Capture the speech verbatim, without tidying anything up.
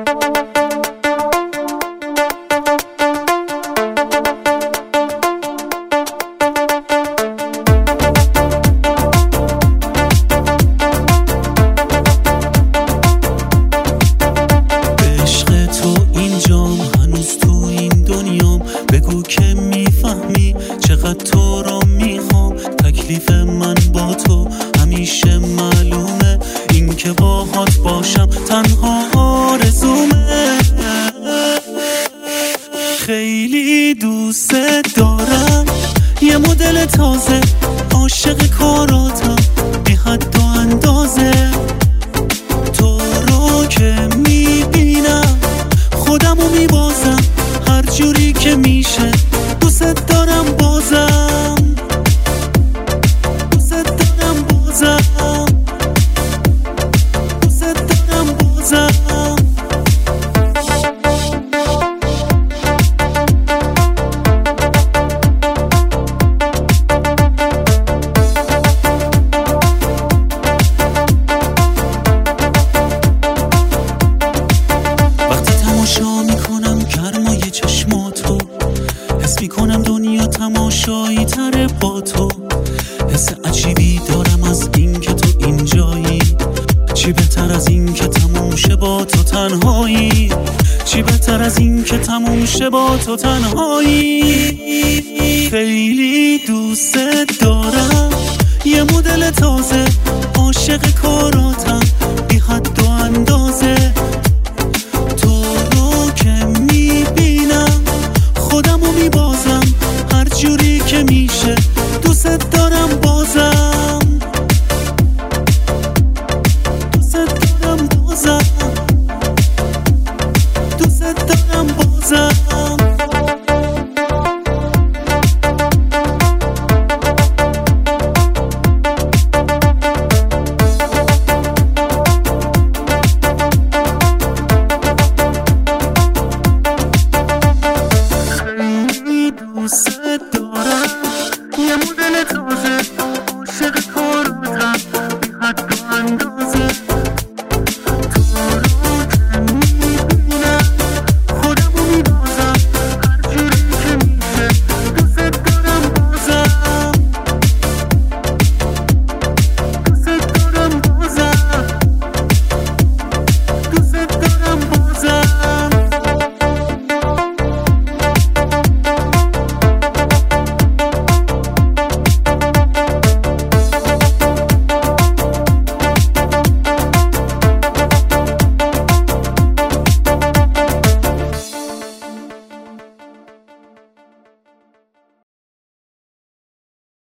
بگو که میفهمی چقدر تو رو میخوام. تکلیف من با تو همیشه معلومه، این که باهات باشم تنها آرزومه. خیلی دوست دارم، یه مدل تازه، عاشق کاراتم بی حد و اندازه. تو رو که میبینم خودمو میبازم، هر جوری که میشه دوست دارم بازم، دوست دارم بازم، دوست دارم بازم. حس میکنم دنیا تماشایی تره با تو، حس عجیبی دارم از این که تو اینجایی. چی بهتر از این که تموم شه با تو تنهایی، چی بهتر از این که تموم شه با تو تنهایی. خیلی دوست دارم، یه مدل تازه، عاشق کاراتم بی حد